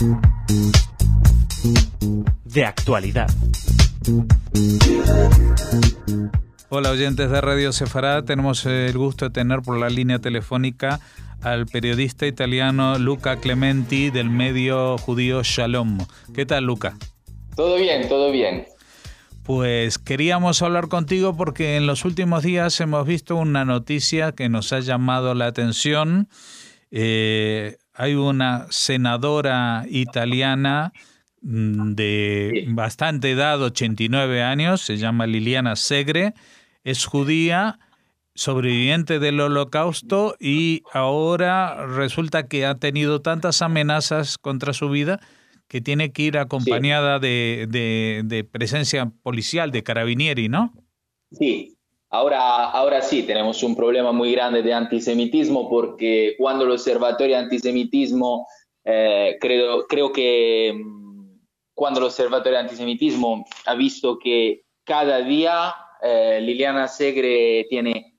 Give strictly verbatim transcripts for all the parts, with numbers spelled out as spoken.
De actualidad. Hola oyentes de Radio Sefarad, tenemos el gusto de tener por la línea telefónica al periodista italiano Luca Clementi del medio judío Shalom. ¿Qué tal, Luca? Todo bien, todo bien. Pues queríamos hablar contigo porque en los últimos días hemos visto una noticia que nos ha llamado la atención. Eh, hay una senadora italiana de bastante edad, ochenta y nueve años, se llama Liliana Segre, es judía, sobreviviente del Holocausto y ahora resulta que ha tenido tantas amenazas contra su vida que tiene que ir acompañada sí. de, de, de presencia policial, de carabinieri, ¿no? Sí, ahora, ahora sí tenemos un problema muy grande de antisemitismo porque cuando el Observatorio de Antisemitismo, eh, creo, creo que cuando el Observatorio de Antisemitismo ha visto que cada día eh, Liliana Segre tiene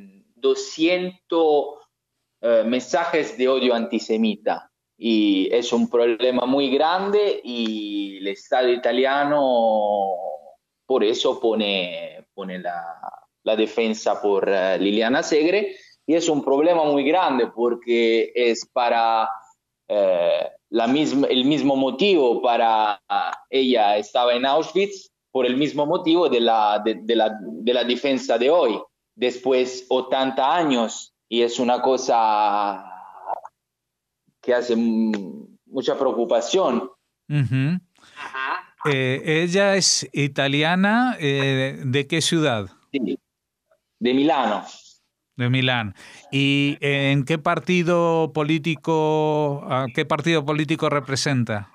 doscientos eh, mensajes de odio antisemita y es un problema muy grande y el Estado italiano por eso pone, pone la, la defensa por uh, Liliana Segre y es un problema muy grande porque es para eh, la misma, el mismo motivo para uh, ella estaba en Auschwitz por el mismo motivo de la, de, de la, de la defensa de hoy después ochenta años y es una cosa que hace mucha preocupación. Uh-huh. eh, ella es italiana, eh, ¿de qué ciudad? Sí, de Milano. De Milán. ¿Y en qué partido político, a qué partido político representa?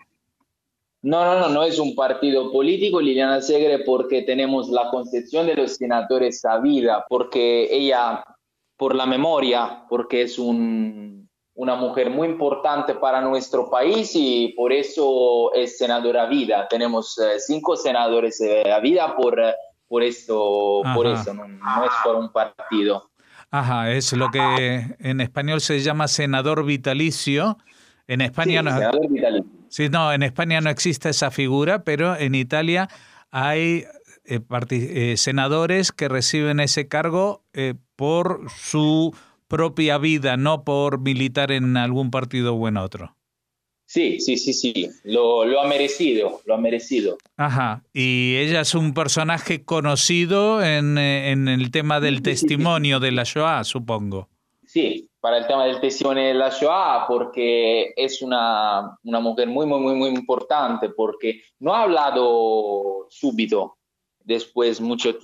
No, no, no, no es un partido político, Liliana Segre, porque tenemos la concepción de los senadores a vida, porque ella, por la memoria, porque es un, una mujer muy importante para nuestro país y por eso es senadora a vida. Tenemos eh, cinco senadores eh, a vida por, por esto, por eso no, no es por un partido. Ajá, es lo que en español se llama senador vitalicio. En España sí, no. Senador vitalicio. Sí, no, en España no existe esa figura, pero en Italia hay eh, eh, senadores que reciben ese cargo eh, por su propia vida, no por militar en algún partido o en otro. Sí, sí, sí, sí, lo, lo ha merecido, lo ha merecido. Ajá, y ella es un personaje conocido en, en el tema del testimonio de la Shoah, supongo. Sí, para el tema del testimonio de la Shoah, porque es una, una mujer muy, muy, muy, muy importante, porque no ha hablado súbito, después mucho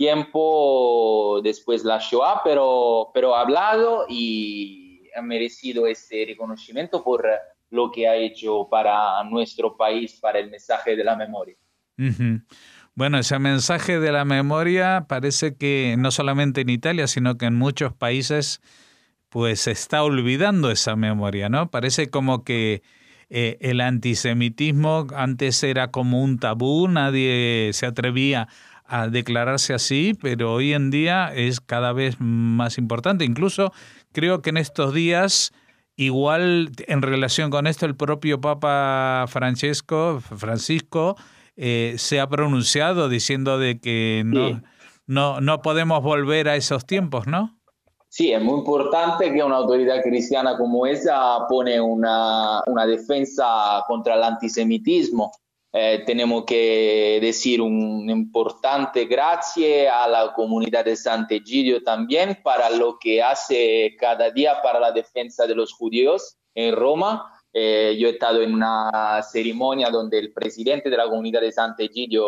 tiempo, después la Shoah, pero, pero ha hablado y ha merecido ese reconocimiento por lo que ha hecho para nuestro país, para el mensaje de la memoria. Uh-huh. Bueno, ese mensaje de la memoria parece que no solamente en Italia, sino que en muchos países pues se está olvidando esa memoria, ¿no? Parece como que eh, el antisemitismo antes era como un tabú, nadie se atrevía a declararse así, pero hoy en día es cada vez más importante. Incluso creo que en estos días, igual en relación con esto, el propio Papa Francesco, Francisco eh, se ha pronunciado diciendo de que no, sí. no, no podemos volver a esos tiempos, ¿no? Sí, es muy importante que una autoridad cristiana como esa pone una, una defensa contra el antisemitismo. Eh, tenemos que decir un importante gracias a la comunidad de Sant'Egidio también para lo que hace cada día para la defensa de los judíos en Roma. Eh, yo he estado en una ceremonia donde el presidente de la comunidad de Sant'Egidio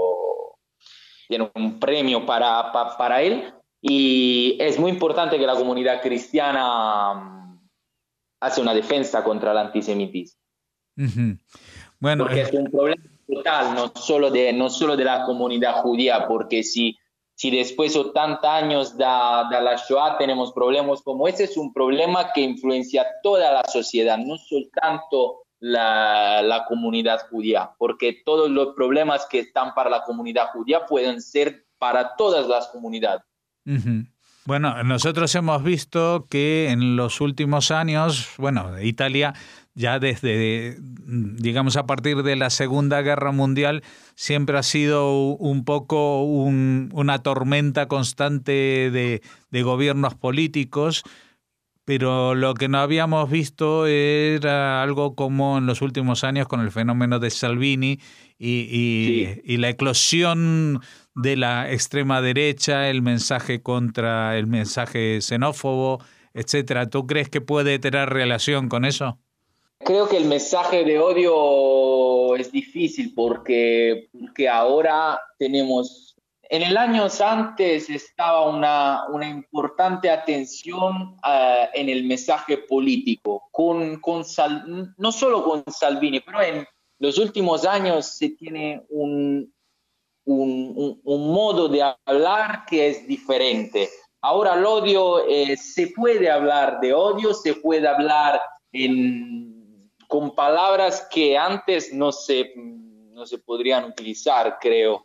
tiene un premio para, para, para él. Y es muy importante que la comunidad cristiana hace una defensa contra el antisemitismo. Uh-huh. Bueno, porque es un problema total, no solo de, no solo de la comunidad judía, porque si, si después de ochenta años de, de la Shoah tenemos problemas como ese, es un problema que influencia toda la sociedad, no soltanto la, la comunidad judía, porque todos los problemas que están para la comunidad judía pueden ser para todas las comunidades. Uh-huh. Bueno, nosotros hemos visto que en los últimos años, bueno, Italia ya desde, digamos, a partir de la Segunda Guerra Mundial, siempre ha sido un poco un, una tormenta constante de, de gobiernos políticos, pero lo que no habíamos visto era algo como en los últimos años con el fenómeno de Salvini y, y, Sí. y la eclosión de la extrema derecha, el mensaje contra el mensaje xenófobo, etcétera. ¿Tú crees que puede tener relación con eso? Creo que el mensaje de odio es difícil porque, porque ahora tenemos, en el años antes estaba una, una importante atención uh, en el mensaje político, con, con Sal, no solo con Salvini, pero en los últimos años se tiene un, un, un, un modo de hablar que es diferente. Ahora el odio, eh, se puede hablar de odio, se puede hablar en con palabras que antes no se, no se podrían utilizar, creo.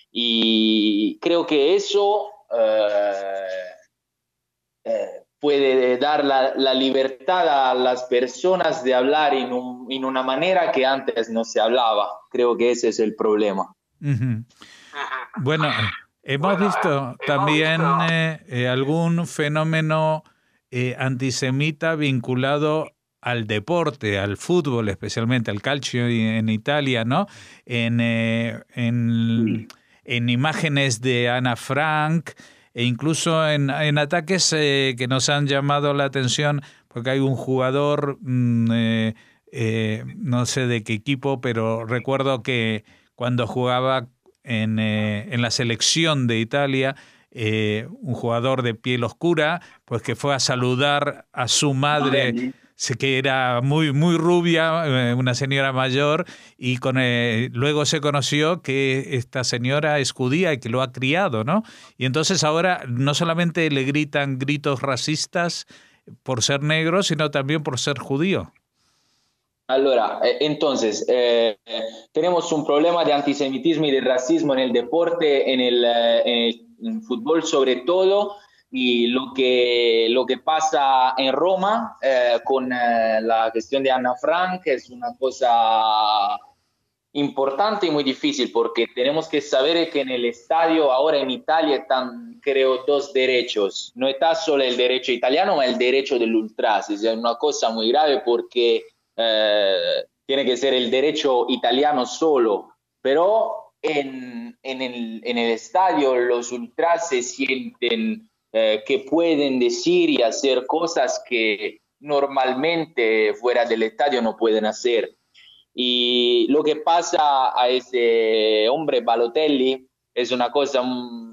Y creo que eso eh, eh, puede dar la, la libertad a las personas de hablar en, un, en una manera que antes no se hablaba. Creo que ese es el problema. Uh-huh. Bueno, hemos visto también eh, eh, algún fenómeno eh, antisemita vinculado al deporte, al fútbol, especialmente al calcio en Italia, ¿no? En, eh, en, en imágenes de Ana Frank e incluso en, en ataques eh, que nos han llamado la atención porque hay un jugador, mmm, eh, eh, no sé de qué equipo, pero recuerdo que cuando jugaba en, eh, en la selección de Italia, eh, un jugador de piel oscura, pues que fue a saludar a su madre, que era muy, muy rubia, una señora mayor, y con, eh, luego se conoció que esta señora es judía y que lo ha criado, ¿no? Y entonces ahora no solamente le gritan gritos racistas por ser negro, sino también por ser judío. Allora, eh, entonces, eh, tenemos un problema de antisemitismo y de racismo en el deporte, en el, eh, en el, en el fútbol sobre todo, y lo que, lo que pasa en Roma eh, con eh, la cuestión de Ana Frank es una cosa importante y muy difícil porque tenemos que saber que en el estadio ahora en Italia están, creo, dos derechos. No está solo el derecho italiano, ma el derecho del ultras. Es una cosa muy grave porque eh, tiene que ser el derecho italiano solo, pero en, en, el, en el estadio los ultras se sienten Eh, que pueden decir y hacer cosas que normalmente fuera del estadio no pueden hacer. Y lo que pasa a ese hombre Balotelli es una cosa,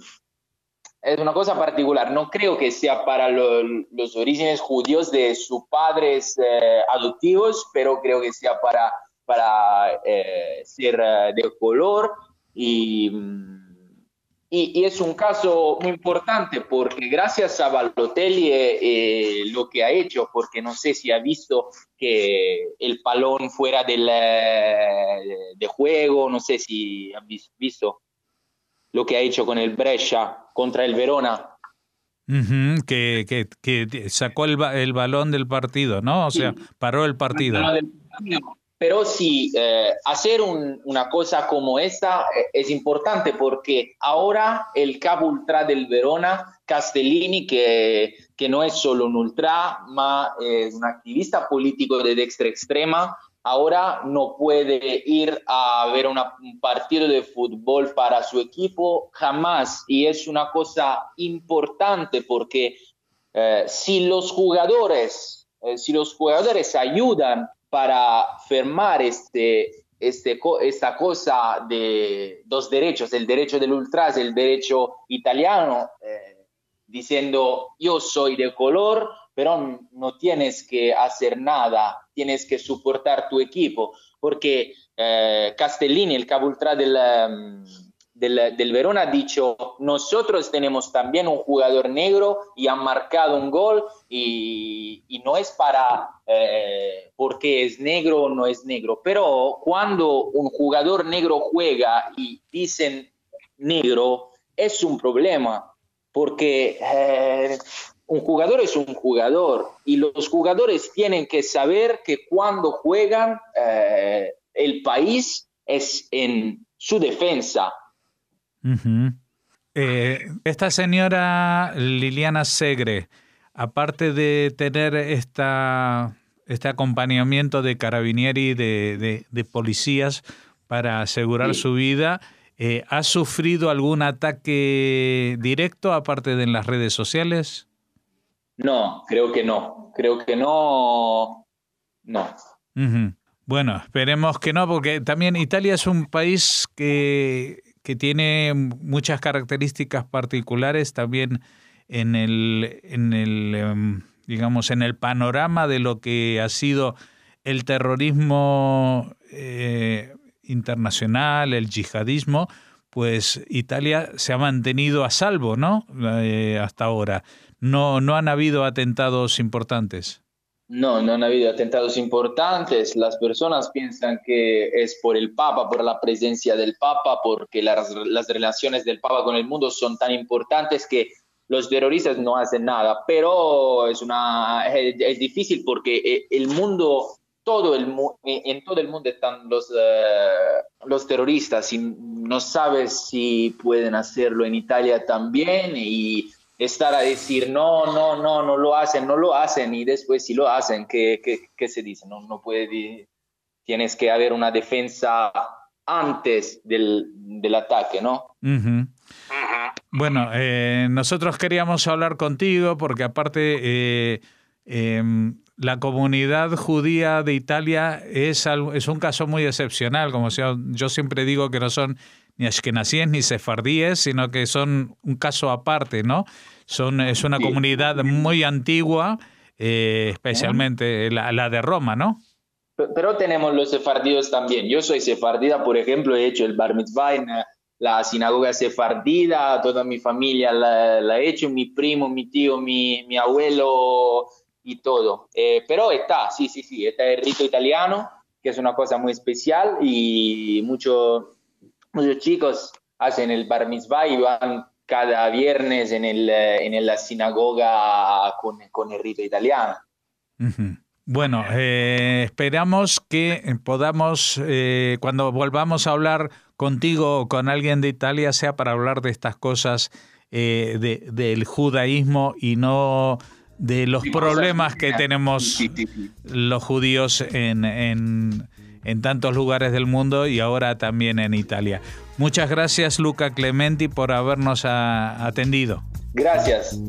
es una cosa particular. No creo que sea para lo, los orígenes judíos de sus padres eh, adoptivos, pero creo que sea para, para eh, ser de color y... Y, y es un caso muy importante porque gracias a Balotelli eh, lo que ha hecho, porque no sé si ha visto que el balón fuera del, eh, de juego, no sé si ha visto lo que ha hecho con el Brescia contra el Verona. Uh-huh, que, que, que sacó el, el balón del partido, ¿no? O sea, sí, paró el partido. Pero sí, eh, hacer un, una cosa como esta eh, es importante porque ahora el capo ultra del Verona, Castellini, que, que no es solo un ultra, ma es un activista político de destra extrema, ahora no puede ir a ver una, un partido de fútbol para su equipo jamás. Y es una cosa importante porque eh, si los jugadores, eh, si los jugadores ayudan para firmar este, este, esta cosa de dos derechos, el derecho del ultras, el derecho italiano, eh, diciendo yo soy de color, pero no tienes que hacer nada, tienes que soportar tu equipo, porque eh, Castellini, el capo ultra del, um, del, del Verona, ha dicho, nosotros tenemos también un jugador negro y han marcado un gol y, y no es para eh, porque es negro o no es negro, pero cuando un jugador negro juega y dicen negro, es un problema, porque eh, un jugador es un jugador y los jugadores tienen que saber que cuando juegan eh, el país es en su defensa. Uh-huh. Eh, esta señora Liliana Segre, aparte de tener esta, este acompañamiento de carabinieri, de, de, de policías para asegurar sí. su vida, eh, ¿ha sufrido algún ataque directo aparte de en las redes sociales? No, creo que no. Creo que no. No. Uh-huh. Bueno, esperemos que no, porque también Italia es un país que, que tiene muchas características particulares también en el, en el, um, digamos, en el panorama de lo que ha sido el terrorismo eh, internacional, el yihadismo. Pues Italia se ha mantenido a salvo, ¿no? Eh, hasta ahora. No, no han habido atentados importantes. No, no han habido atentados importantes. Las personas piensan que es por el Papa, por la presencia del Papa, porque las, las relaciones del Papa con el mundo son tan importantes que los terroristas no hacen nada. Pero es, una, es, es difícil porque el mundo, todo el, en todo el mundo están los, uh, los terroristas y no sabes si pueden hacerlo en Italia también y estar a decir no, no, no, no lo hacen, no lo hacen y después si lo hacen, ¿qué, qué, qué se dice? No, no puede, tienes que haber una defensa antes del, del ataque, ¿no? Uh-huh. Uh-huh. Bueno, eh, nosotros queríamos hablar contigo porque aparte eh, eh, la comunidad judía de Italia es, algo, es un caso muy excepcional, como sea, yo siempre digo que no son ni ashkenazíes ni sefardíes, sino que son un caso aparte, ¿no? Son, es una sí. comunidad muy antigua, eh, especialmente la, la de Roma, ¿no? Pero tenemos los sefardíos también. Yo soy sefardida, por ejemplo, he hecho el bar mitzvah en la sinagoga sefardida, toda mi familia la, la he hecho, mi primo, mi tío, mi, mi abuelo y todo. Eh, pero está, sí, sí, sí, está el rito italiano, que es una cosa muy especial y mucho... Muchos chicos hacen el bar mitzvah y van cada viernes en, el, en la sinagoga con, con el rito italiano. Uh-huh. Bueno, eh, esperamos que podamos, eh, cuando volvamos a hablar contigo o con alguien de Italia, sea para hablar de estas cosas eh, de, del judaísmo y no de los problemas que tenemos los judíos en... en en tantos lugares del mundo y ahora también en Italia. Muchas gracias, Luca Clementi, por habernos a, atendido. Gracias.